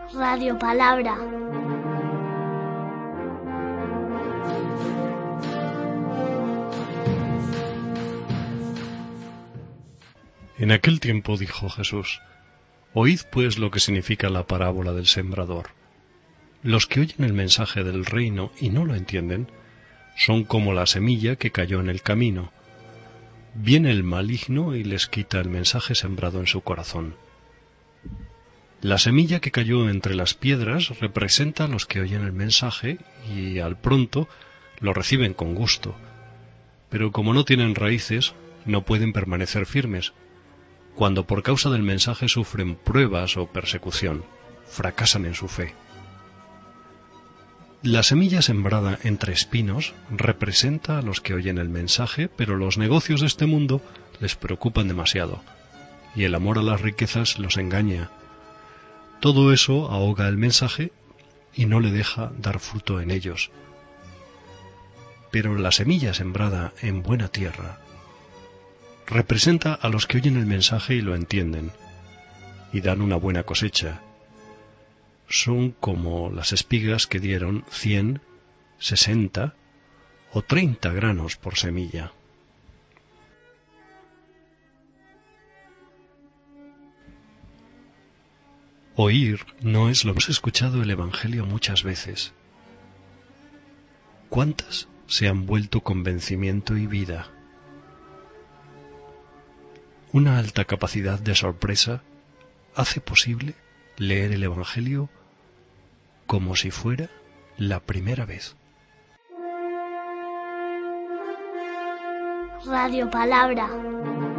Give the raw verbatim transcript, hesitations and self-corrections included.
Radio Palabra. En aquel tiempo dijo Jesús: Oíd pues lo que significa la parábola del sembrador. Los que oyen el mensaje del reino y no lo entienden, son como la semilla que cayó en el camino. Viene el maligno y les quita el mensaje sembrado en su corazón. La semilla que cayó entre las piedras representa a los que oyen el mensaje y al pronto lo reciben con gusto, pero como no tienen raíces, no pueden permanecer firmes. Cuando por causa del mensaje sufren pruebas o persecución, fracasan en su fe. La semilla sembrada entre espinos representa a los que oyen el mensaje, pero los negocios de este mundo les preocupan demasiado, y el amor a las riquezas los engaña. Todo eso ahoga el mensaje y no le deja dar fruto en ellos. Pero la semilla sembrada en buena tierra representa a los que oyen el mensaje y lo entienden, y dan una buena cosecha. Son como las espigas que dieron cien, sesenta o treinta granos por semilla. Oír no es lo que hemos escuchado el Evangelio muchas veces. ¿Cuántas se han vuelto convencimiento y vida? Una alta capacidad de sorpresa hace posible leer el Evangelio como si fuera la primera vez. Radio Palabra.